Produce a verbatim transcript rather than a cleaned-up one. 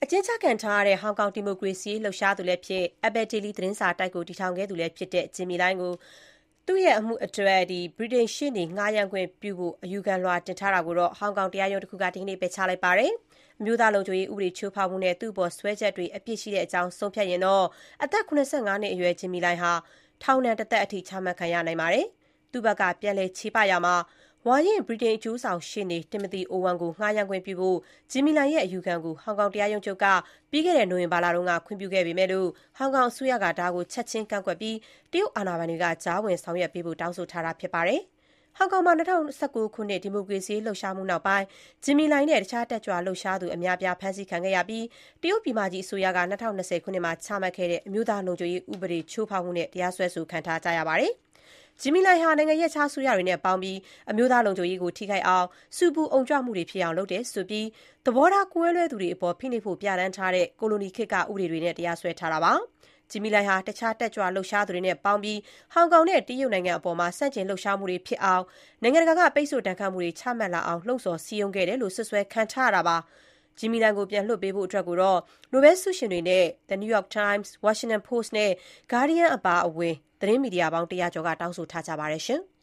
အကျဉ်းချခံထားရတဲ့ဟောင်ကောင်ဒီမိုကရေစီလှုပ်ရှားသူလည်းဖြစ် Apple Daily သတင်းစာတိုက်ကိုတည်ထောင်ခဲ့သူလည်းဖြစ်တဲ့ Jimmy Lai ကိုသူ့ရဲ့အမှုအတွက်ဗြိတိန်ရှေ့နေငှားရမ်းခွင့်ပြုဖို့အယူခံလွှာတင်ထားတာကိုဟောင်ကောင်တရားရုံးတခုကဒီကနေ့ပယ်ချလိုက်ပါတယ်။အမျိုးသားလုံခြုံရေးဥပဒေချိုးဖောက်မှုနဲ့သူ့အပေါ်စွဲချက်တွေအပြစ်ရှိတဲ့အကြောင်းဆုံးဖြတ်ရင်တော့အသက် ၇၅ နှစ်အရွယ် Jimmy Lai ဟာထောင်ဒဏ်တစ်သက်အထိချမှတ်ခံရနိုင်ပါတယ်။သူ့ဘက်ကပြန်လည်ချေပရာမှာဝါရင့်ဗြိတိန်အကျိုးဆောင်ရှေ့နေ Timothy Owen ကိုငှားရမ်းခွင့်ပြုဖို့ Jimmy Lai ရဲ့အယူခံကိုဟောင်ကောင်တရားရုံးချုပ်ကပြီးခဲ့တဲ့နိုဝင်ဘာလတုန်းကခွင့်ပြုခဲ့ပေမဲ့ဟောင်ကောင်အစိုးရကဒါကိုချက်ချင်းကန့်ကွက်ပြီးတရုတ်အာဏာပိုင်တွေကကြားဝင်ဆောင်ရွက်ပေးဖို့တောင်းဆိုထားတာဖြစ်ပါတယ်။ဟောင်ကောင်မှာ၂၀၁၉ ခုနှစ်ဒီမိုကရေစီလှုပ်ရှားမှုနောက်ပိုင်း Jimmy Lai နဲ့တခြားတက်ကြွလှုပ်ရှားသူအများအပြားဖမ်းဆီးခံခဲ့ရပြီးတရုတ်ပြည်မကြီးအစိုးရက၂၀၂၀ ခုနှစ်မှာချမှတ်ခဲ့တဲ့အမျိုးသားလုံခြုံရေးဥပဒေချိုးဖောက်မှုနဲ့တရားစွဲဆိုခံထားကြရပါတယ်။ Jimmy Lai ဟာနိုင်ငံရဲ့ခြားဆူရတွေနဲ့ပေါင်းပြီးအမျိုးသားလုံခြုံရေးကိုထိခိုက်အောင်ဆူပူအုံကြွမှုတွေဖြစ်အောင်လုပ်တယ်ဆိုပြီးသဘောထားကွဲလွဲသူတွေအပေါ်ဖိနှိပ်ဖို့ပြဋ္ဌာန်းထားတဲ့ကိုလိုနီခေတ်ကဥပဒေတွေနဲ့တရားစွဲထားတာပါ။ Jimmy Lai ဟာတခြားတက်ကြွလှုပ်ရှားသူတွေနဲ့ပေါင်းပြီးဟောင်ကောင်နဲ့တရုတ်နိုင်ငံအပေါ်ဆန့်ကျင်လှုပ်ရှားမှုတွေဖြစ်အောင်နိုင်ငံတကာကပိတ်ဆို့ဒဏ်ခတ်မှုတွေချမှတ်လာအောင်လှုံ့ဆော်စည်းရုံးခဲ့တယ်လို့စွပ်စွဲခံထားရတာပါ။ Jimmy Lai ကိုပြန်လွှတ်ပေးဖို့အတွက်ကိုတော့နိုဘဲလ်ဆုရှင်တွေနဲ့ The New York Times, Washington Post နဲ့ Guardian အပါအဝင်သတင်းမီဒီယာပေါင်းတရာကျော်ကတောင်းဆိုထားကြပါတယ်။